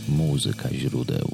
Muzyka źródeł.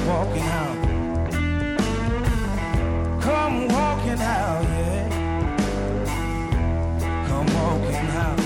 walking out. Come walking out, yeah. Come walking out.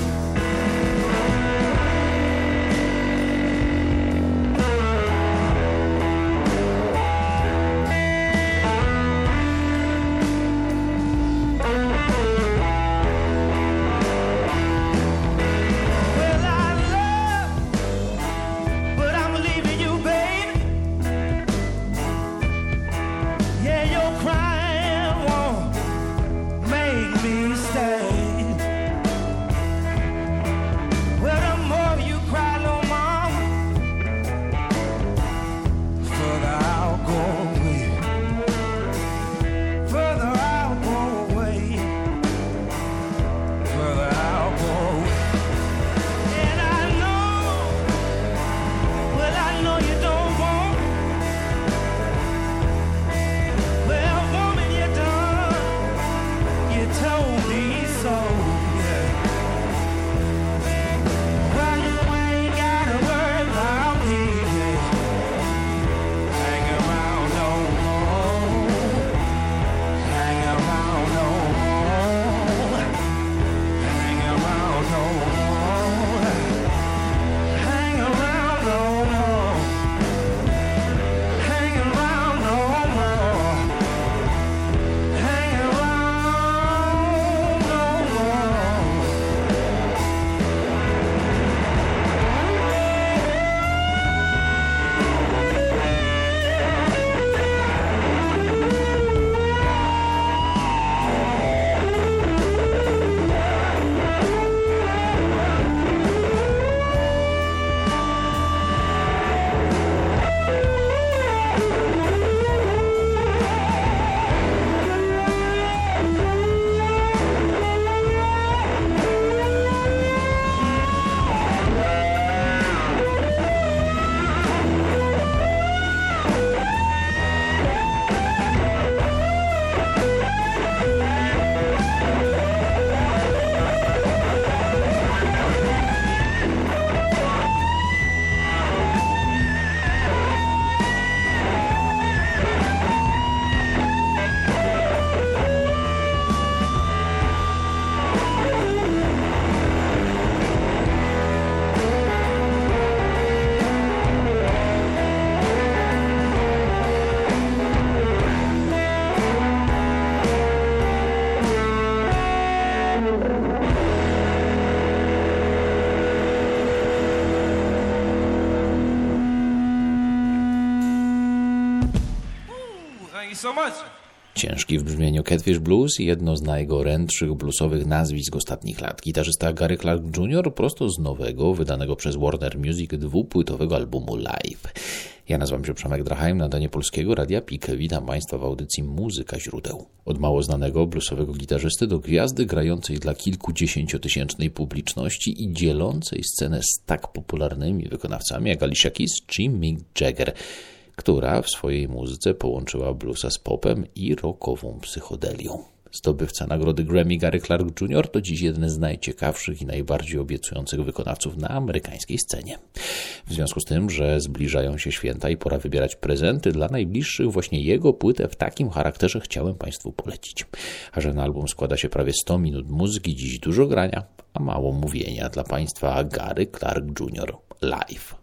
Ciężki w brzmieniu Catfish Blues i jedno z najgorętszych bluesowych nazwisk ostatnich lat. Gitarzysta Gary Clark Jr. prosto z nowego, wydanego przez Warner Music dwupłytowego albumu Live. Ja nazywam się Przemek Drachheim, nadanie Polskiego Radia PIK. Witam Państwa w audycji Muzyka Źródeł. Od mało znanego bluesowego gitarzysty do gwiazdy grającej dla kilkudziesięciotysięcznej publiczności i dzielącej scenę z tak popularnymi wykonawcami jak Alicia Keys czy Mick Jagger, która w swojej muzyce połączyła bluesa z popem i rockową psychodelią. Zdobywca nagrody Grammy Gary Clark Jr. to dziś jeden z najciekawszych i najbardziej obiecujących wykonawców na amerykańskiej scenie. W związku z tym, że zbliżają się święta i pora wybierać prezenty dla najbliższych, właśnie jego płytę w takim charakterze chciałem Państwu polecić. A że na album składa się prawie 100 minut muzyki, dziś dużo grania, a mało mówienia. Dla Państwa Gary Clark Jr. Live.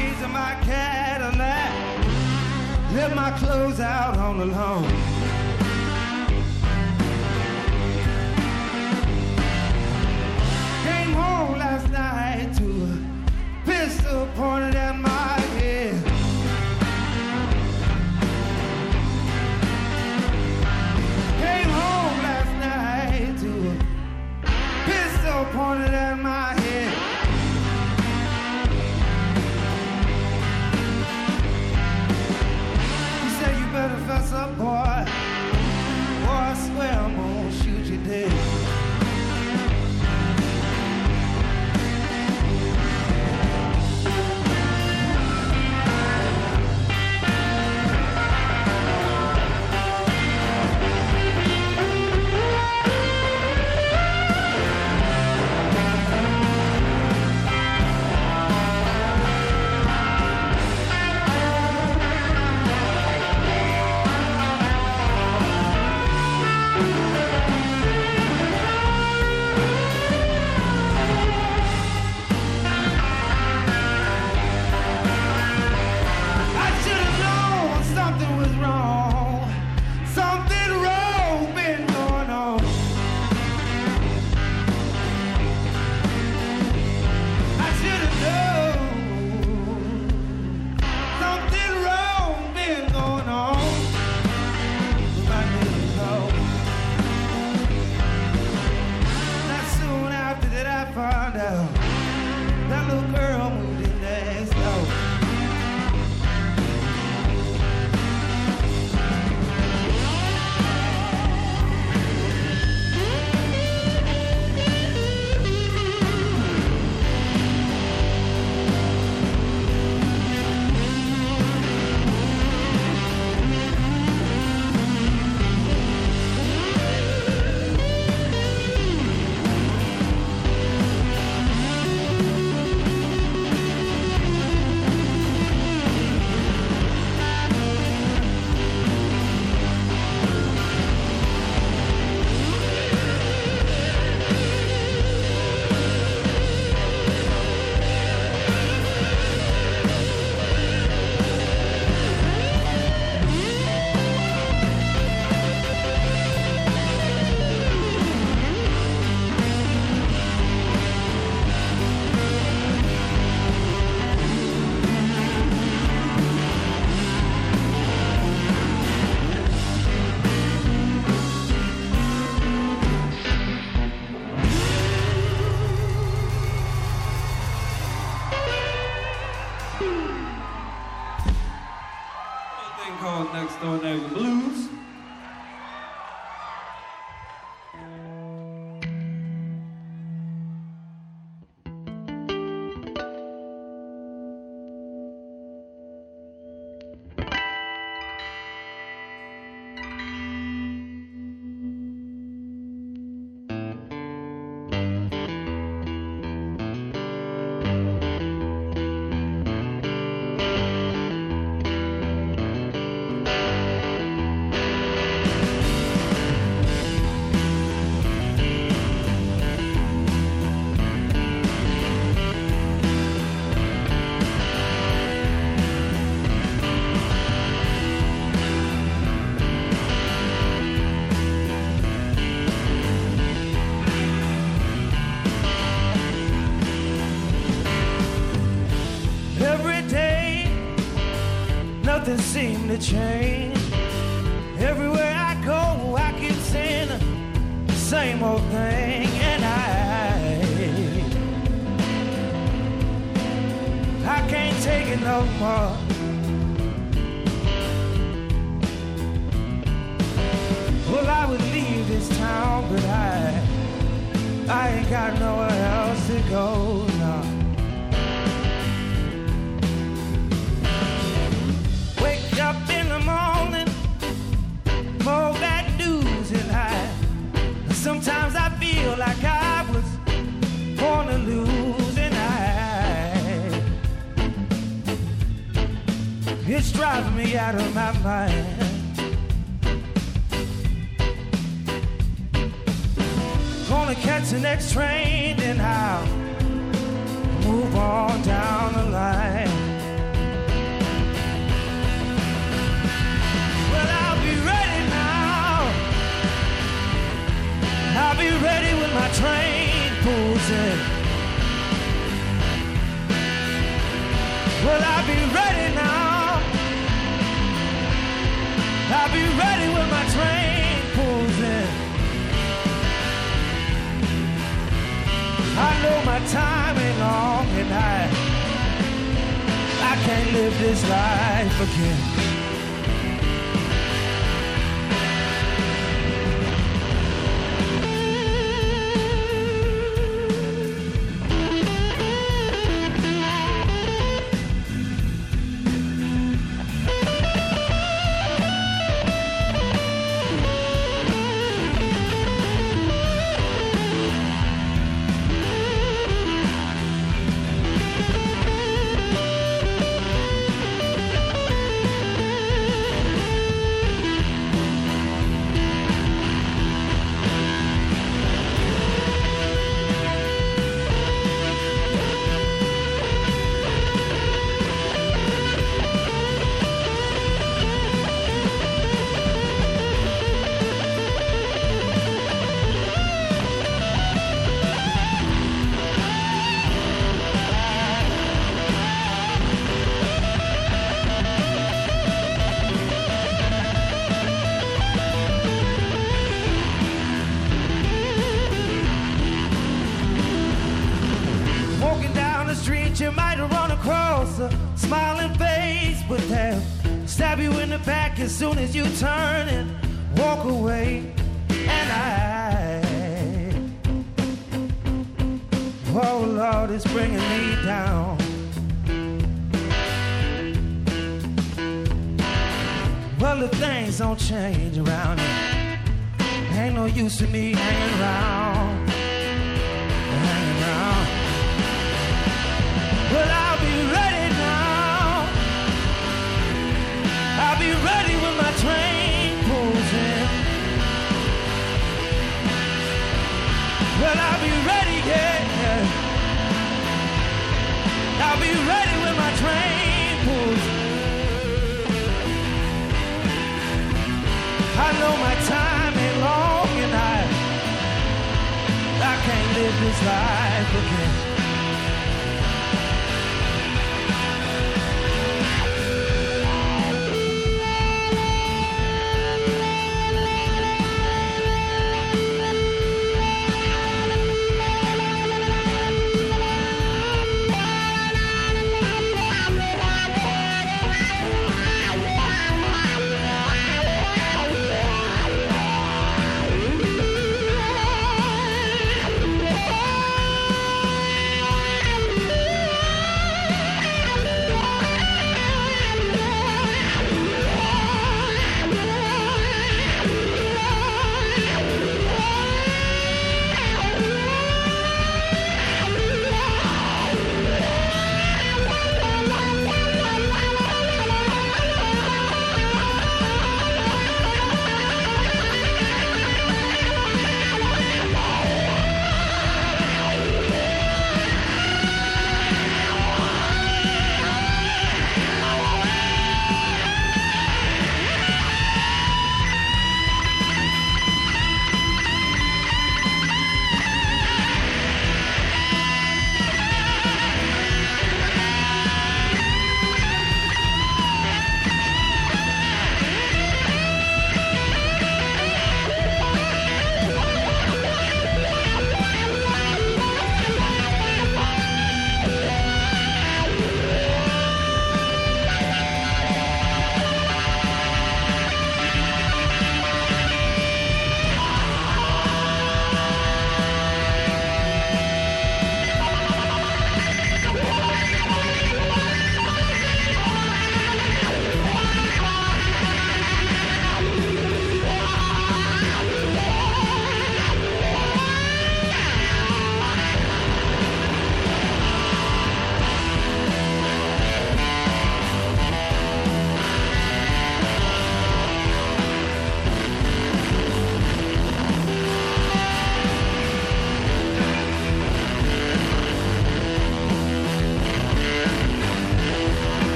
Let my clothes out on the lawn. thing called Next Door Neighbor Blues. Nothing seemed to change. Everywhere I go, I keep saying the same old thing, and I can't take it no more. Well, I would leave this town, but I ain't got nowhere else to go now. Up in the morning, more bad news, and sometimes I feel like I was born to lose, and it's driving me out of my mind. Gonna catch the next train, then I'll move on down the line. I'll be ready when my train pulls in. Well, I'll be ready now. I'll be ready when my train pulls in. I know my time ain't long, and I can't live this life again. You might run across a smiling face, but they'll stab you in the back as soon as you turn and walk away. And oh Lord, it's bringing me down. Well, the things don't change around here. Ain't no use in me hanging around. Well, I'll be ready now. I'll be ready when my train pulls in. Well, I'll be ready, yeah. I'll be ready when my train pulls in. I know my time ain't long, and I can't live this life again.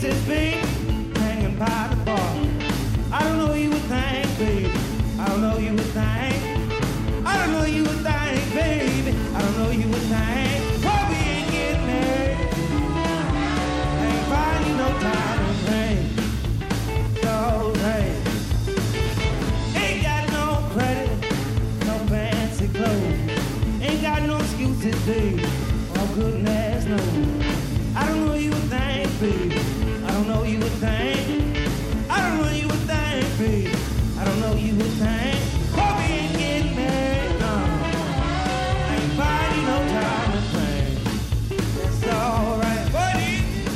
excuses, babe, hanging by the bar. I don't know you would think, baby. I don't know you would think. I don't know you would think, baby. I don't know you would think. Hope we ain't getting married. Ain't finding no time to play. So, hey. Ain't got no credit, no fancy clothes. Ain't got no excuses, baby. Oh, goodness, no. I don't know you would think, baby. I don't know you would think. I don't know you would think, baby. I don't know you would think. Hope we ain't getting married, no. Ain't finding no time to play. It's alright, buddy.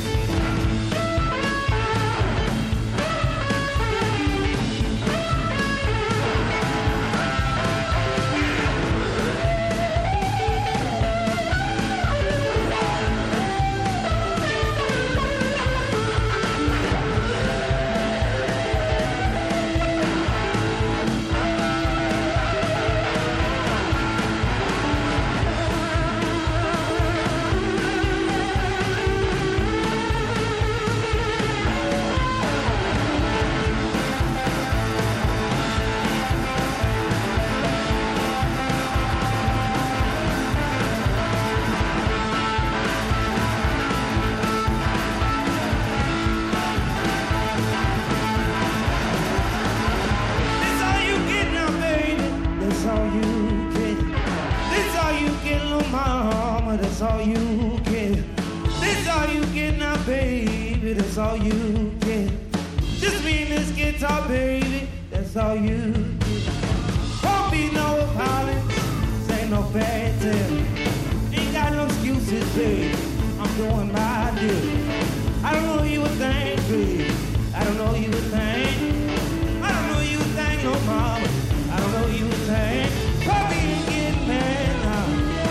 That's all you get. This all you get now, baby. That's all you get. Just me and this guitar, baby. That's all you get. Won't be no apologies. Ain't no fairy tale. Ain't got no excuses, baby. I'm doing my deal. I don't know you would think, baby. I don't know you would think. I don't know you would think, no mama. I don't know you would think. Probably ain't getting mad now.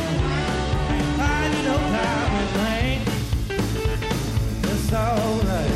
No time and rain. It's alright.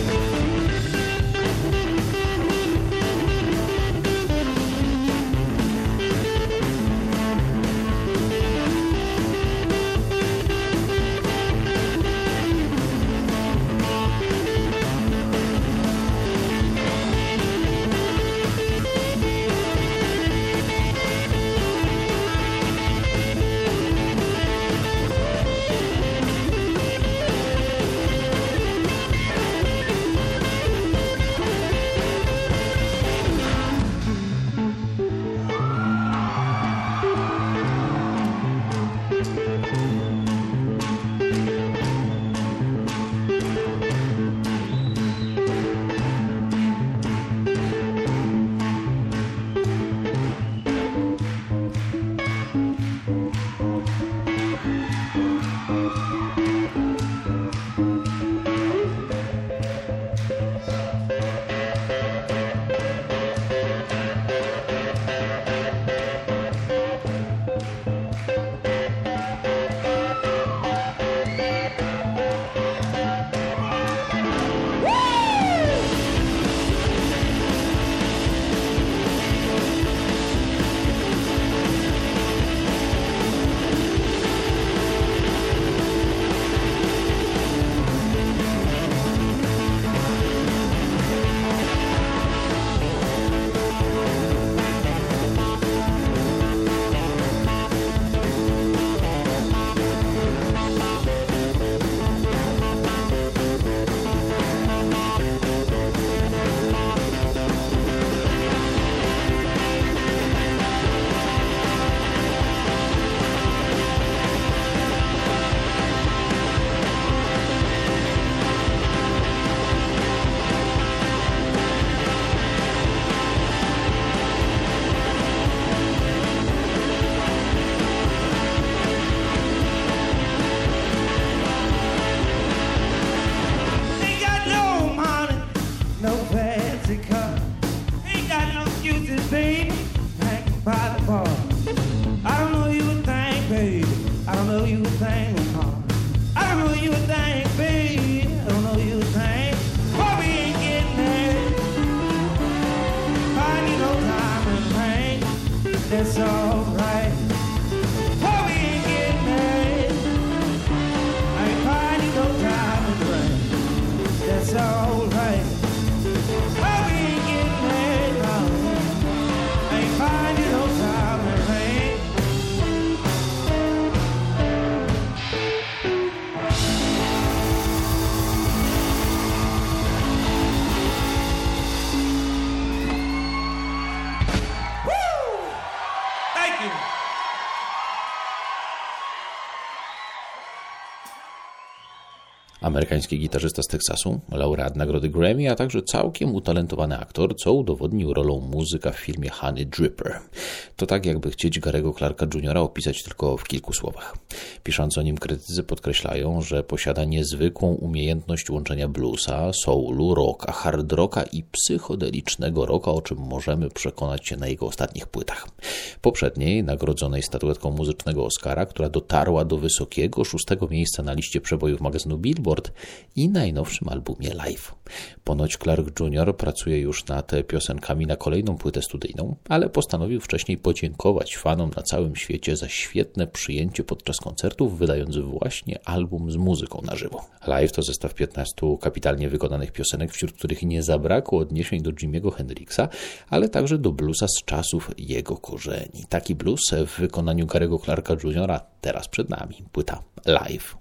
Amerykański gitarzysta z Teksasu, laureat nagrody Grammy, a także całkiem utalentowany aktor, co udowodnił rolą muzyka w filmie Honey Dripper. To tak jakby chcieć Gary'ego Clarka Jr. opisać tylko w kilku słowach. Pisząc o nim krytycy podkreślają, że posiada niezwykłą umiejętność łączenia bluesa, soulu, rocka, hard rocka i psychodelicznego rocka, o czym możemy przekonać się na jego ostatnich płytach. Poprzedniej, nagrodzonej statuetką muzycznego Oscara, która dotarła do wysokiego 6. miejsca na liście przebojów magazynu Billboard i najnowszym albumie Live. Ponoć Clark Jr. pracuje już nad piosenkami na kolejną płytę studyjną, ale postanowił wcześniej podziękować fanom na całym świecie za świetne przyjęcie podczas koncertów, wydając właśnie album z muzyką na żywo. Live to zestaw 15 kapitalnie wykonanych piosenek, wśród których nie zabrakło odniesień do Jimiego Hendrixa, ale także do bluesa z czasów jego korzeni. Taki blues w wykonaniu Gary'ego Clarka Jr. teraz przed nami. Płyta Live.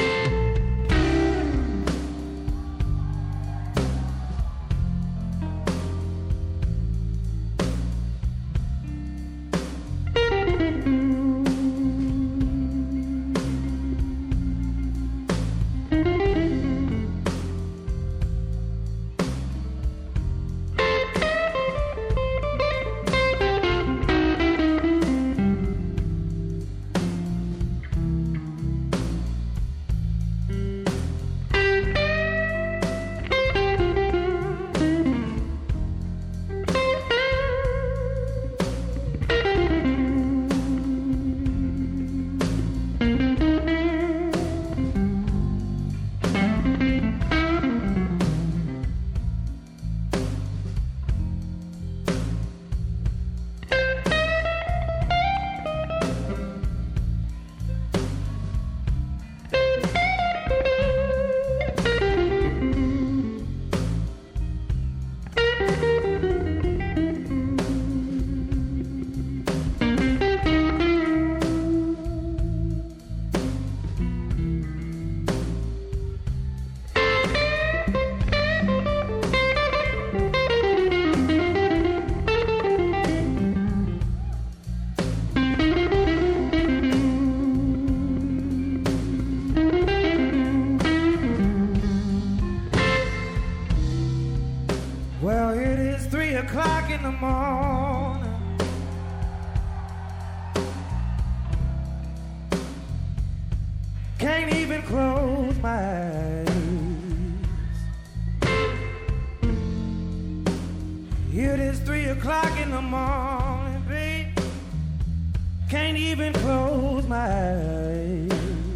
Well, it is 3 o'clock in the morning. Can't even close my eyes. It is 3 o'clock in the morning, babe. Can't even close my eyes.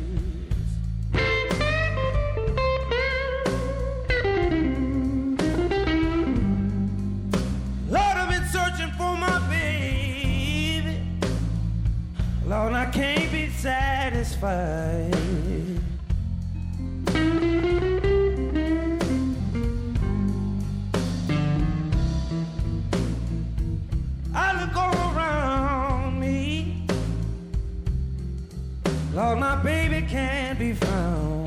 Lord, I can't be satisfied. I look all around me. Lord, my baby can't be found.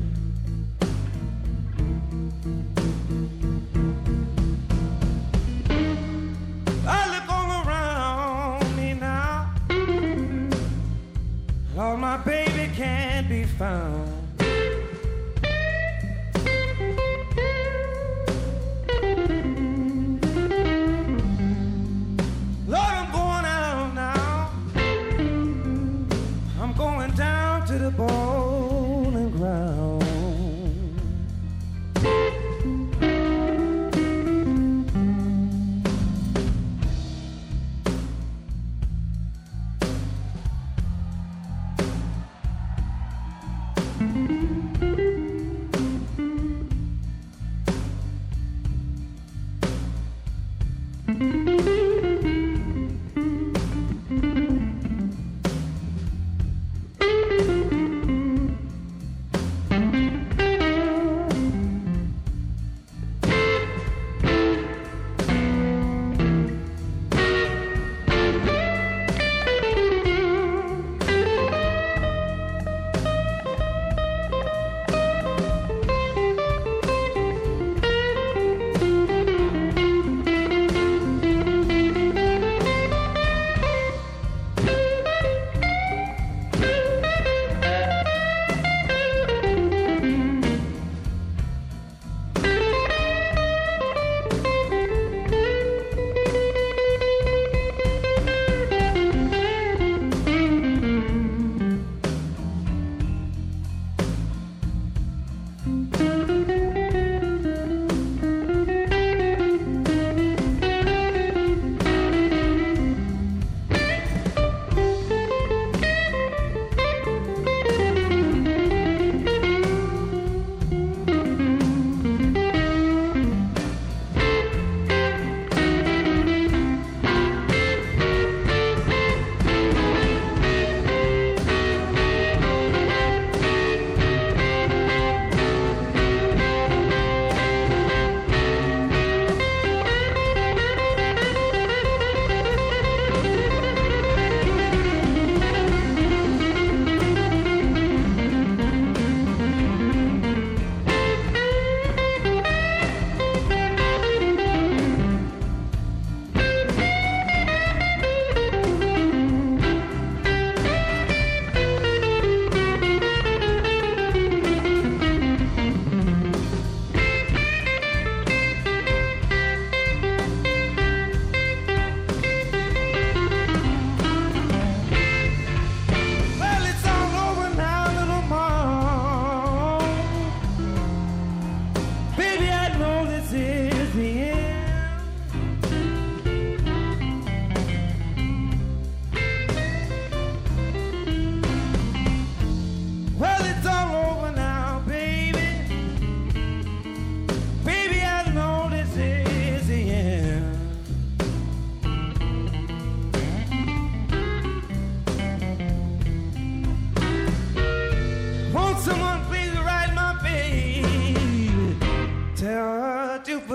Lord, my baby can't be found. Lord, I'm going out now. I'm going down to the bowling ground.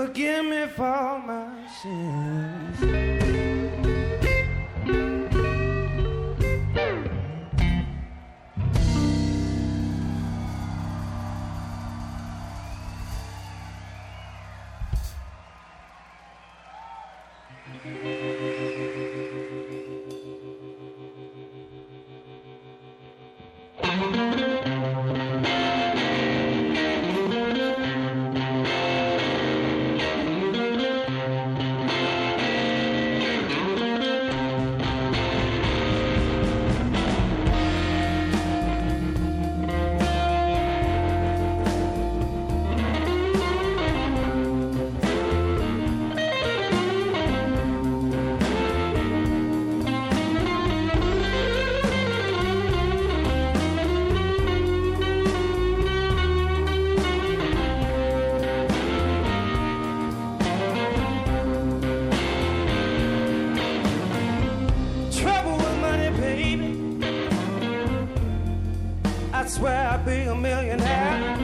forgive me for my sins. I swear I'd be a millionaire.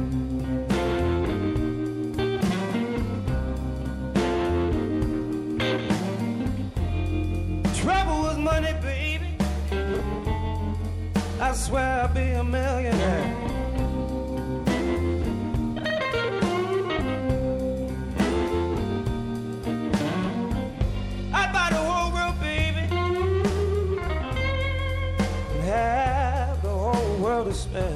Trouble with money, baby. I swear I'd be a millionaire. I'd buy the whole world, baby, and have the whole world to spare.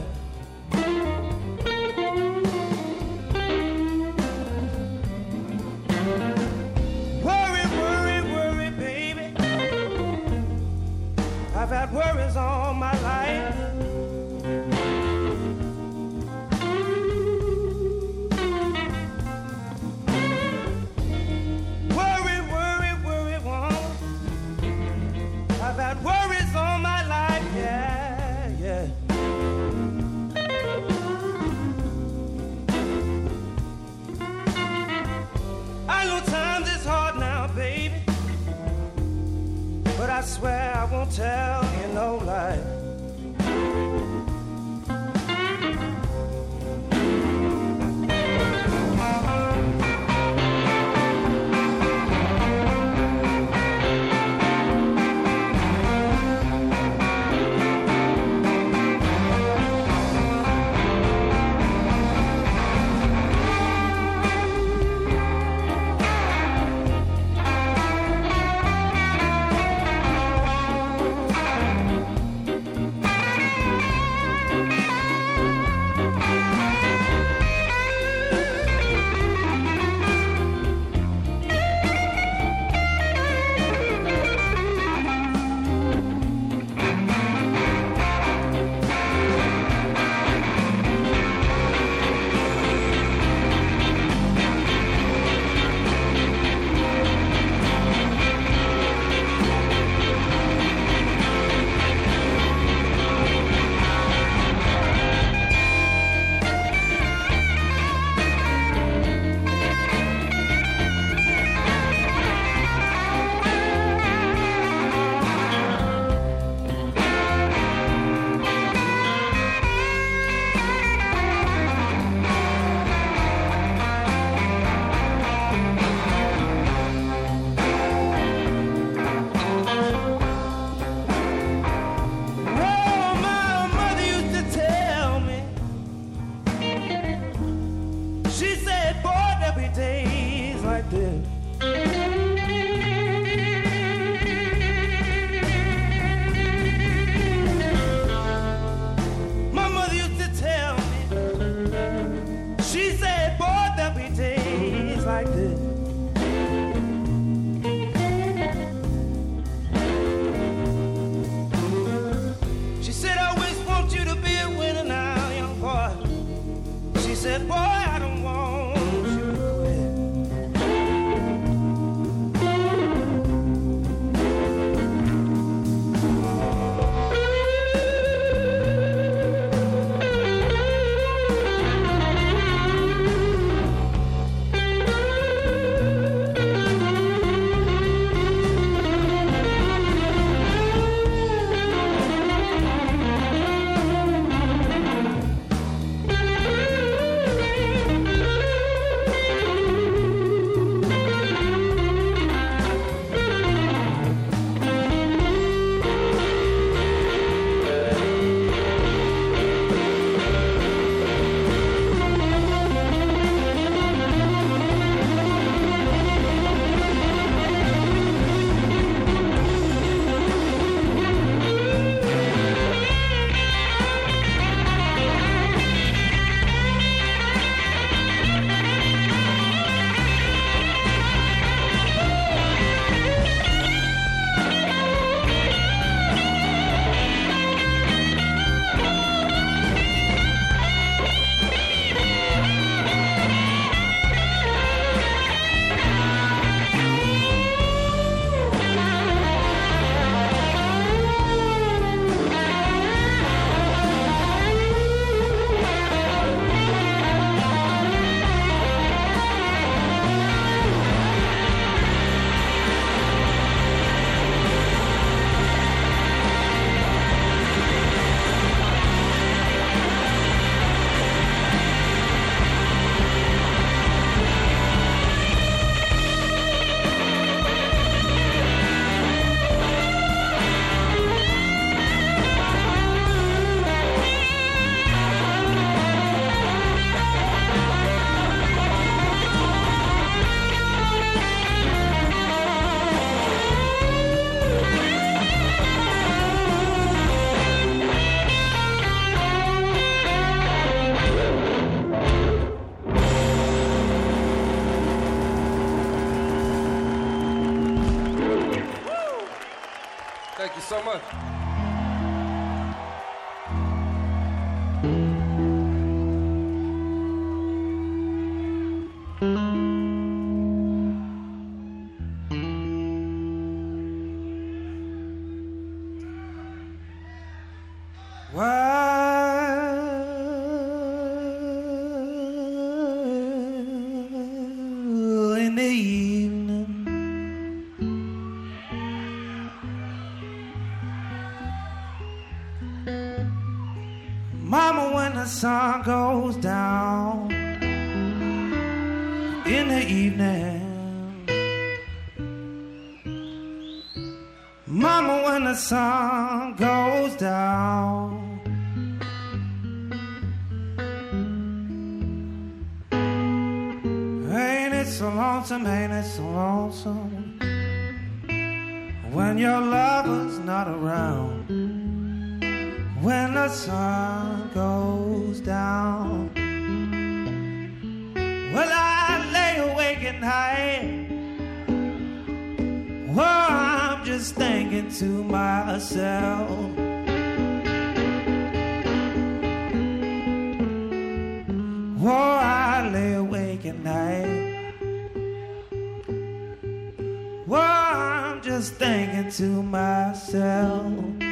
Worry, worry, worry, baby. I've had worries all my life. Worry, worry, worry, woman. I've had worries all my life, yeah, yeah. I know times is hard now, baby, but I swear I won't tell you no lie. Boy, I don't want you to quit. Thanks so much. In the evening, Mama, when the sun goes down in the evening, Mama, when the sun goes down, ain't it so lonesome, ain't it so lonesome when your lover's not around, when the sun goes down. Well, I lay awake at night, well, I'm just thinking to myself, well, I lay awake at night, well, I'm just thinking to myself,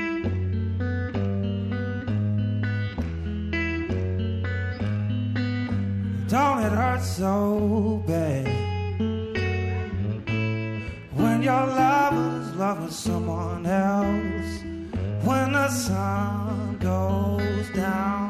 don't it hurt so bad when your lover's loving someone else, when the sun goes down.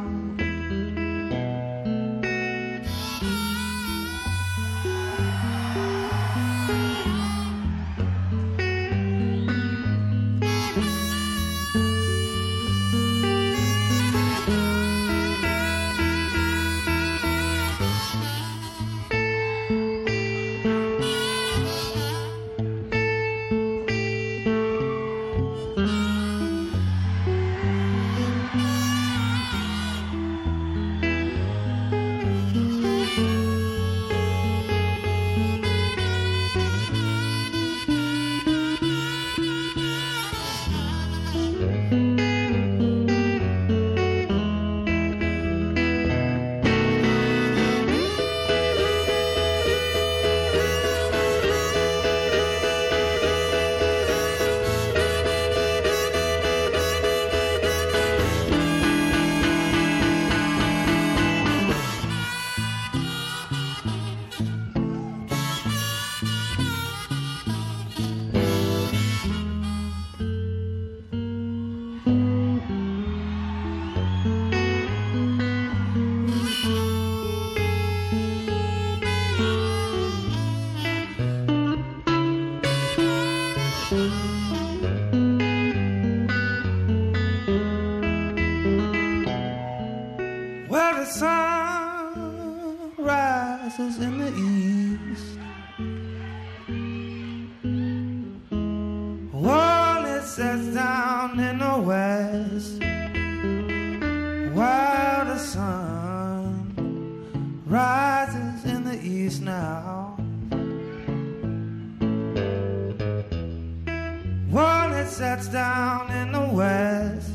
Well, the sun rises in the east, while it sets down in the west, while the sun rises in the east now, while it sets down in the west.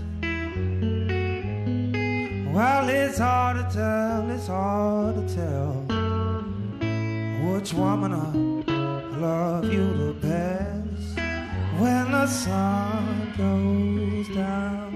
Well, it's hard to tell which woman I love you the best when the sun goes down.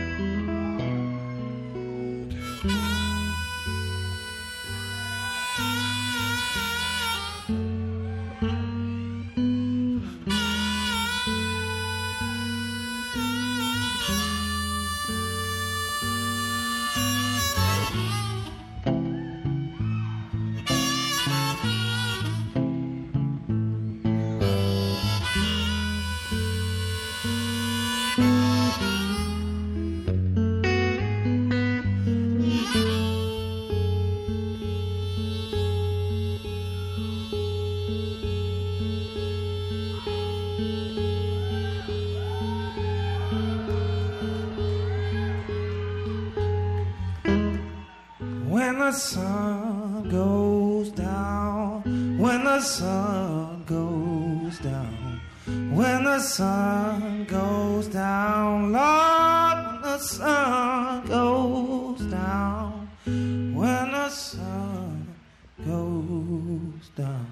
When the sun goes down, when the sun goes down, when the sun goes down, Lord, when the sun goes down, when the sun goes down.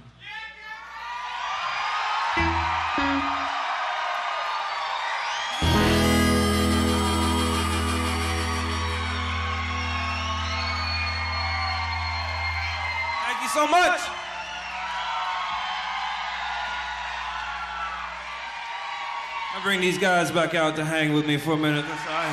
Thank you so much. I bring these guys back out to hang with me for a minute.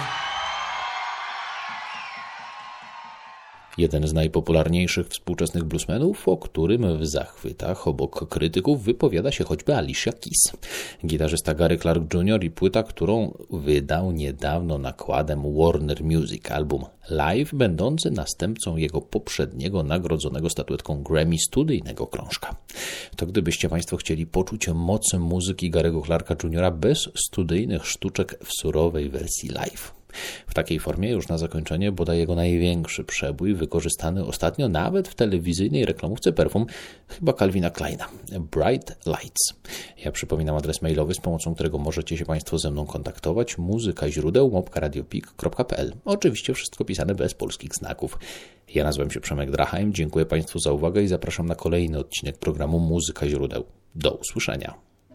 Jeden z najpopularniejszych współczesnych bluesmenów, o którym w zachwytach obok krytyków wypowiada się choćby Alicia Keys. Gitarzysta Gary Clark Jr. i płyta, którą wydał niedawno nakładem Warner Music, album Live, będący następcą jego poprzedniego nagrodzonego statuetką Grammy studyjnego krążka. To gdybyście Państwo chcieli poczuć moc muzyki Gary'ego Clarka Jr. bez studyjnych sztuczek w surowej wersji live. W takiej formie już na zakończenie bodaj jego największy przebój, wykorzystany ostatnio nawet w telewizyjnej reklamówce perfum chyba Calvina Kleina, Bright Lights. Ja przypominam adres mailowy, z pomocą którego możecie się Państwo ze mną kontaktować, muzykaźródeł@radiopik.pl. Oczywiście wszystko pisane bez polskich znaków. Ja nazywam się Przemek Drachheim, dziękuję Państwu za uwagę i zapraszam na kolejny odcinek programu Muzyka Źródeł. Do usłyszenia.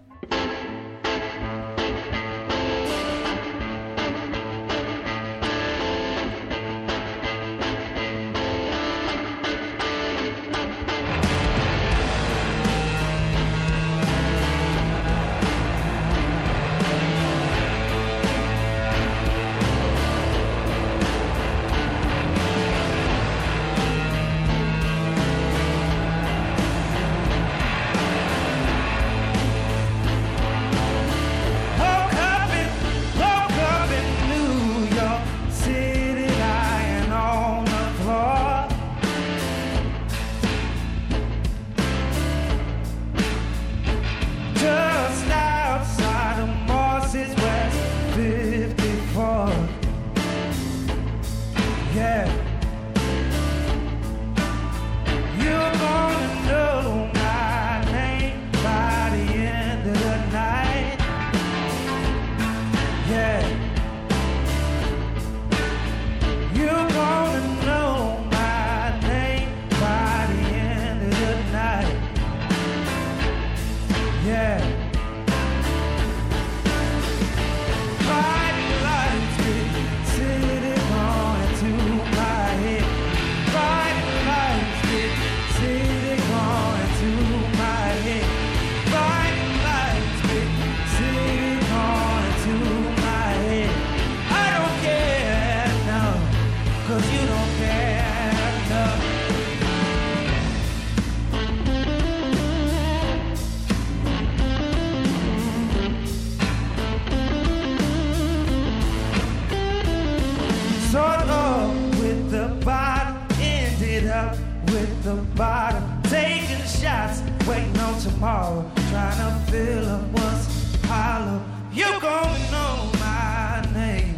Taking shots, waiting on tomorrow, trying to fill up what's hollow. You're gonna know my name.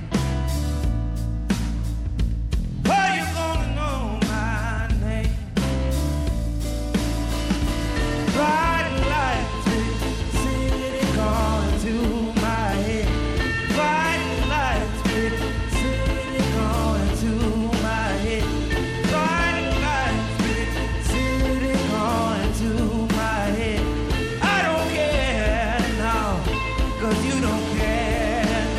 Oh, you're gonna know my name. Bright lights, big city going to my head. Bright lights, big city going to my head. Bright lights, big city going to my head. I don't care now, 'cause you don't care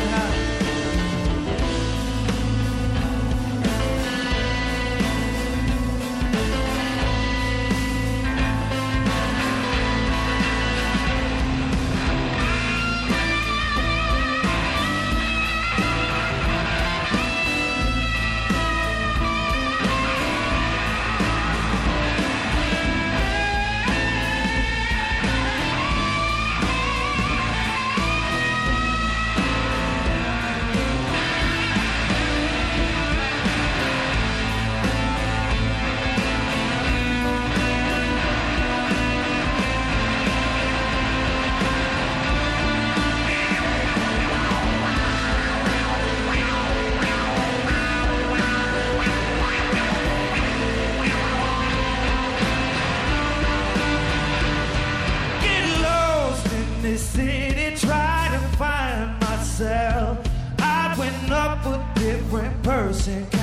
innocent